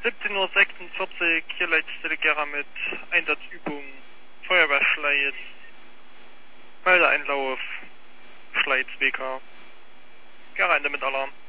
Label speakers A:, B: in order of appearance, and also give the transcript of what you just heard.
A: 17:46 Uhr, hier Leitstelle Gera mit Einsatzübung, Feuerwehrschleit, Meldeeinlauf, Schleiz WK, Gera Ende mit Alarm.